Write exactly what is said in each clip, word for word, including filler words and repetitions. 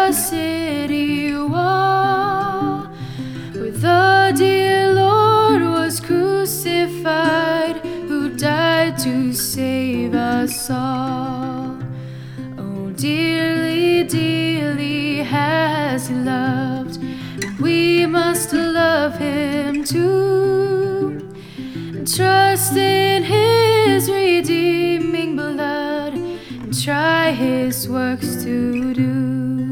the city wall, where the dear Lord was crucified, who died to save us all. Oh, dearly, dearly has He loved, and we must love Him too. Trust in His redeeming blood, and try His works to do.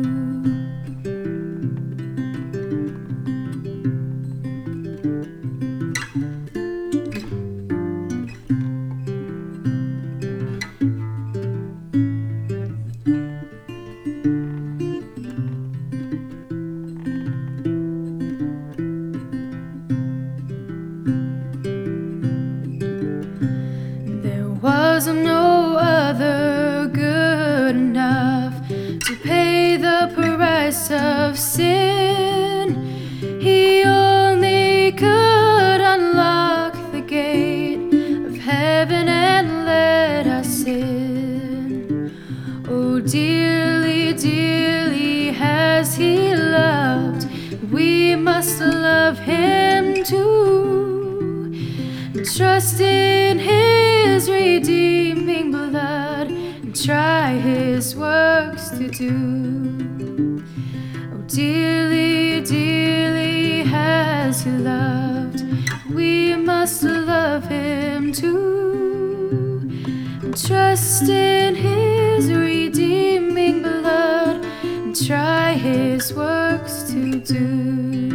Was no other good enough to pay the price of sin. He only could unlock the gate of heaven and let us in. Oh, dearly, dearly has He loved, we must love Him too. Trust in His redeeming blood, and try His works to do. Oh, dearly, dearly has He loved, we must love Him too. And trust in His redeeming blood, and try His works to do.